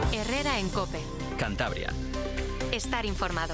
Herrera en COPE. Cantabria. Estar informado.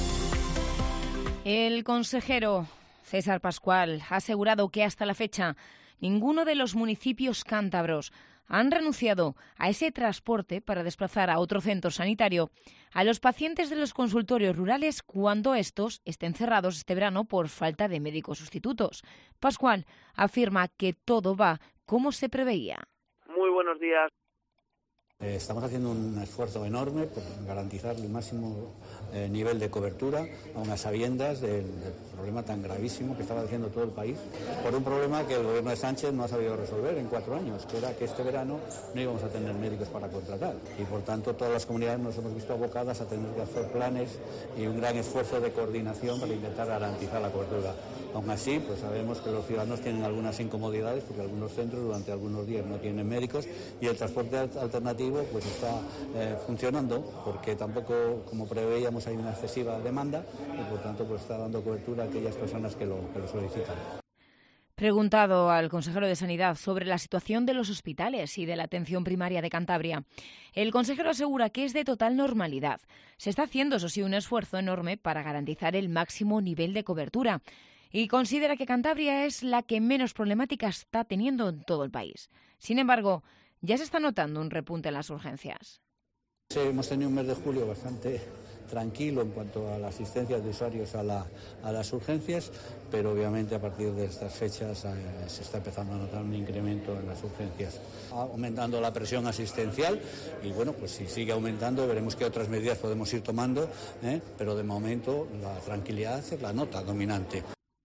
El consejero César Pascual ha asegurado que hasta la fecha ninguno de los municipios cántabros han renunciado a ese transporte para desplazar a otro centro sanitario a los pacientes de los consultorios rurales cuando estos estén cerrados este verano por falta de médicos sustitutos. Pascual afirma que todo va como se preveía. Muy buenos días. Estamos haciendo un esfuerzo enorme por garantizar el máximo nivel de cobertura, aun a sabiendas del problema tan gravísimo que estaba diciendo todo el país, por un problema que el gobierno de Sánchez no ha sabido resolver en 4 años, que era que este verano no íbamos a tener médicos para contratar y por tanto todas las comunidades nos hemos visto abocadas a tener que hacer planes y un gran esfuerzo de coordinación para intentar garantizar la cobertura. Aún así, pues sabemos que los ciudadanos tienen algunas incomodidades porque algunos centros durante algunos días no tienen médicos y el transporte alternativo pues está funcionando porque tampoco, como preveíamos, hay una excesiva demanda y por tanto pues está dando cobertura a aquellas personas que lo solicitan. Preguntado al consejero de Sanidad sobre la situación de los hospitales y de la atención primaria de Cantabria, el consejero asegura que es de total normalidad. Se está haciendo, eso sí, un esfuerzo enorme para garantizar el máximo nivel de cobertura y considera que Cantabria es la que menos problemática está teniendo en todo el país. Sin embargo, ya se está notando un repunte en las urgencias. Sí, hemos tenido un mes de julio bastante tranquilo en cuanto a la asistencia de usuarios a las urgencias, pero obviamente a partir de estas fechas se está empezando a notar un incremento en las urgencias. Aumentando la presión asistencial y bueno, pues si sigue aumentando veremos qué otras medidas podemos ir tomando, pero de momento la tranquilidad es la nota dominante.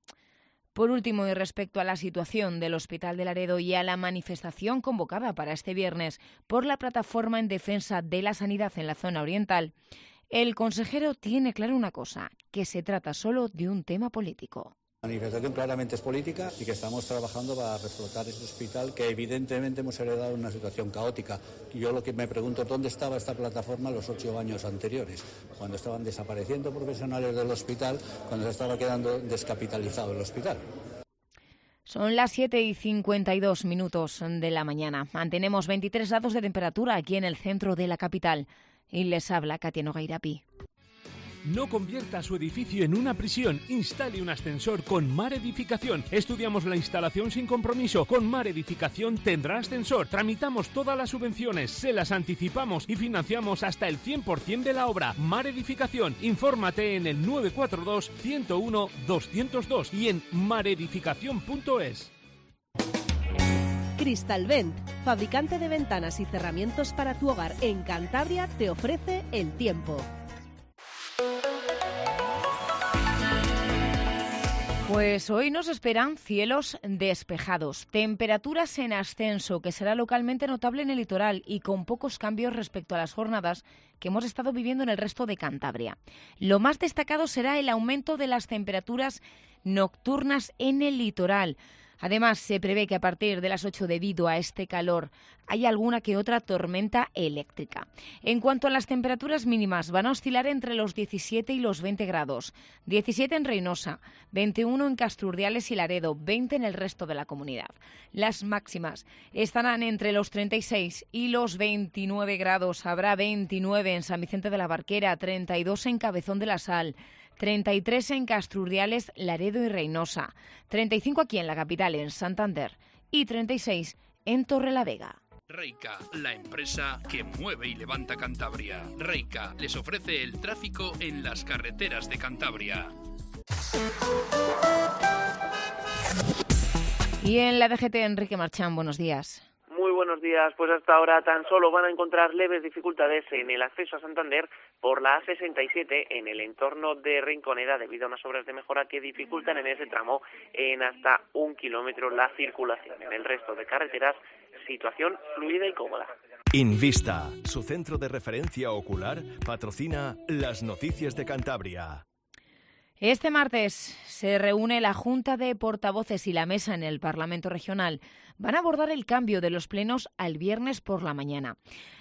Por último, y respecto a la situación del Hospital de Laredo y a la manifestación convocada para este viernes por la Plataforma en Defensa de la Sanidad en la zona oriental, el consejero tiene claro una cosa, que se trata solo de un tema político. La manifestación claramente es política y que estamos trabajando para reflotar ese hospital que evidentemente hemos heredado en una situación caótica. Yo lo que me pregunto, ¿dónde estaba esta plataforma los 8 años anteriores? Cuando estaban desapareciendo profesionales del hospital, cuando se estaba quedando descapitalizado el hospital. Son las 7:52 de la mañana. Mantenemos 23 grados de temperatura aquí en el centro de la capital. Y les habla Katia Nogueirapi. No convierta su edificio en una prisión. Instale un ascensor con Mar Edificación. Estudiamos la instalación sin compromiso. Con Mar Edificación tendrá ascensor. Tramitamos todas las subvenciones, se las anticipamos y financiamos hasta el 100% de la obra. Mar Edificación. Infórmate en el 942 101 202 y en maredificación.es. Cristalvent, fabricante de ventanas y cerramientos para tu hogar en Cantabria, te ofrece el tiempo. Pues hoy nos esperan cielos despejados, temperaturas en ascenso, que será localmente notable en el litoral y con pocos cambios respecto a las jornadas que hemos estado viviendo en el resto de Cantabria. Lo más destacado será el aumento de las temperaturas nocturnas en el litoral. Además, se prevé que a partir de las 8, debido a este calor, hay alguna que otra tormenta eléctrica. En cuanto a las temperaturas mínimas, van a oscilar entre los 17 y los 20 grados. 17 en Reynosa, 21 en Casturdiales y Laredo, 20 en el resto de la comunidad. Las máximas estarán entre los 36 y los 29 grados. Habrá 29 en San Vicente de la Barquera, 32 en Cabezón de la Sal, 33 en Casturdiales, Laredo y Reynosa, 35 aquí en la capital, en Santander, y 36 en Torrelavega. Reica, la empresa que mueve y levanta Cantabria. Reica les ofrece el tráfico en las carreteras de Cantabria. Y en la DGT, Enrique Marchán, buenos días. Muy buenos días. Pues hasta ahora tan solo van a encontrar leves dificultades en el acceso a Santander por la A67 en el entorno de Rinconeda debido a unas obras de mejora que dificultan en ese tramo en hasta 1 kilómetro la circulación. En el resto de carreteras, situación fluida y cómoda. Invista, su centro de referencia ocular, patrocina las noticias de Cantabria. Este martes se reúne la Junta de Portavoces y la Mesa en el Parlamento Regional. Van a abordar el cambio de los plenos al viernes por la mañana.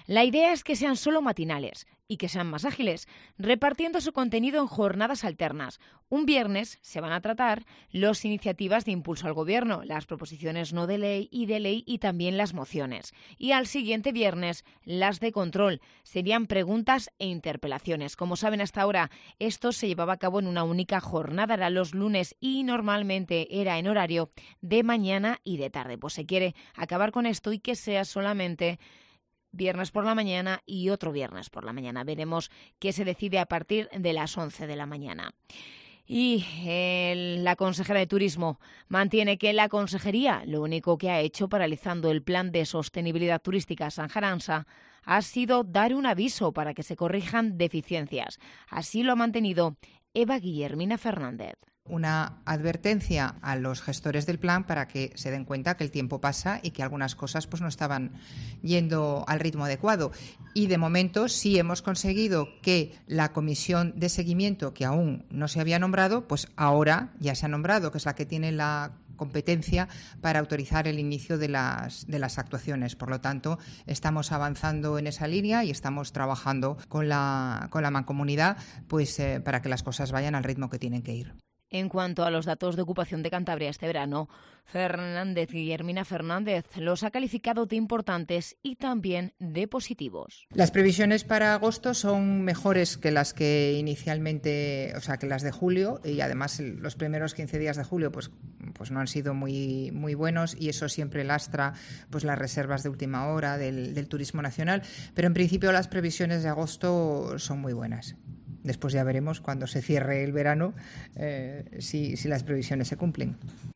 La idea es que sean solo matinales y que sean más ágiles, repartiendo su contenido en jornadas alternas. Un viernes se van a tratar las iniciativas de impulso al Gobierno, las proposiciones no de ley y también las mociones. Y al siguiente viernes, las de control. Serían preguntas e interpelaciones. Como saben, hasta ahora esto se llevaba a cabo en una única jornada, era los lunes y normalmente era en horario de mañana y de tarde. Pues se quiere acabar con esto y que sea solamente viernes por la mañana y otro viernes por la mañana. Veremos qué se decide a partir de las 11 de la mañana. Y la consejera de Turismo mantiene que la consejería lo único que ha hecho paralizando el plan de sostenibilidad turística Sanjaransa ha sido dar un aviso para que se corrijan deficiencias. Así lo ha mantenido Eva Guillermina Fernández. Una advertencia a los gestores del plan para que se den cuenta que el tiempo pasa y que algunas cosas pues no estaban yendo al ritmo adecuado. Y de momento sí hemos conseguido que la comisión de seguimiento, que aún no se había nombrado, pues ahora ya se ha nombrado, que es la que tiene la competencia para autorizar el inicio de las actuaciones. Por lo tanto, estamos avanzando en esa línea y estamos trabajando con la mancomunidad pues, para que las cosas vayan al ritmo que tienen que ir. En cuanto a los datos de ocupación de Cantabria este verano, Guillermina Fernández los ha calificado de importantes y también de positivos. Las previsiones para agosto son mejores que las que inicialmente, o sea, que las de julio, y además los primeros 15 días de julio pues no han sido muy buenos y eso siempre lastra pues las reservas de última hora del turismo nacional, pero en principio las previsiones de agosto son muy buenas. Después ya veremos cuando se cierre el verano si las previsiones se cumplen.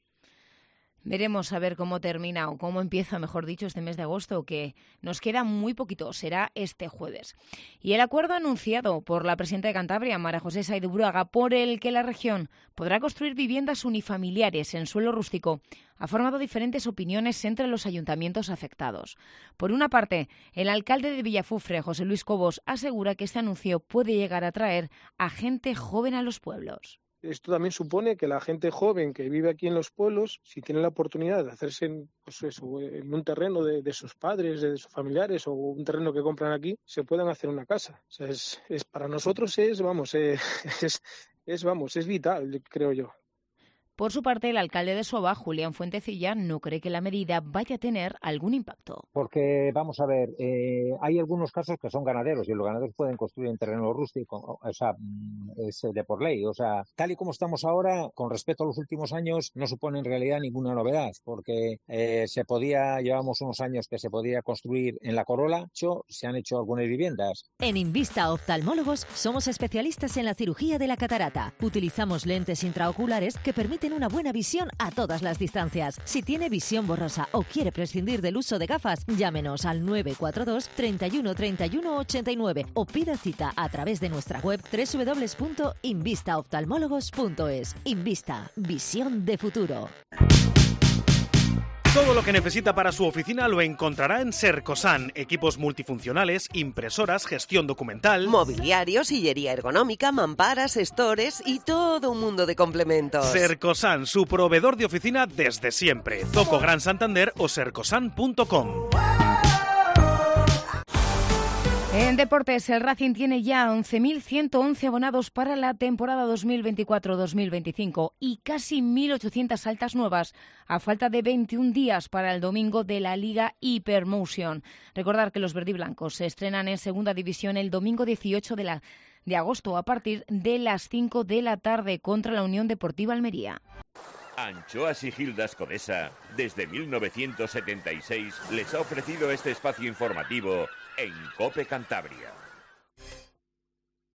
Veremos a ver cómo termina o cómo empieza, mejor dicho, este mes de agosto, que nos queda muy poquito, será este jueves. Y el acuerdo anunciado por la presidenta de Cantabria, María José Sáez de Buruaga, por el que la región podrá construir viviendas unifamiliares en suelo rústico, ha formado diferentes opiniones entre los ayuntamientos afectados. Por una parte, el alcalde de Villafufre, José Luis Cobos, asegura que este anuncio puede llegar a atraer a gente joven a los pueblos. Esto también supone que la gente joven que vive aquí en los pueblos, si tiene la oportunidad de hacerse en un terreno de sus padres, de sus familiares o un terreno que compran aquí, se puedan hacer una casa. O sea, es para nosotros es vital, creo yo. Por su parte, el alcalde de Soba, Julián Fuentecilla, no cree que la medida vaya a tener algún impacto. Porque, vamos a ver, hay algunos casos que son ganaderos y los ganaderos pueden construir en terreno rústico, o sea, es de por ley. O sea, tal y como estamos ahora, con respecto a los últimos años, no supone en realidad ninguna novedad, porque llevamos unos años que se podía construir en la corola, se han hecho algunas viviendas. En Invista Oftalmólogos somos especialistas en la cirugía de la catarata. Utilizamos lentes intraoculares que permiten una buena visión a todas las distancias. Si tiene visión borrosa o quiere prescindir del uso de gafas, llámenos al 942 31 31 89 o pida cita a través de nuestra web www.invistaoftalmólogos.es. Invista, visión de futuro. Todo lo que necesita para su oficina lo encontrará en Sercosan. Equipos multifuncionales, impresoras, gestión documental, mobiliario, sillería ergonómica, mamparas, stores y todo un mundo de complementos. Sercosan, su proveedor de oficina desde siempre. Zoco Gran Santander o sercosan.com. En deportes, el Racing tiene ya 11.111 abonados para la temporada 2024-2025 y casi 1.800 altas nuevas a falta de 21 días para el domingo de la Liga Hypermotion. Recordar que los verdiblancos se estrenan en Segunda División el domingo 18 de agosto a partir de las 5 de la tarde contra la Unión Deportiva Almería. Anchoas y Gildas Codesa, desde 1976, les ha ofrecido este espacio informativo en COPE Cantabria.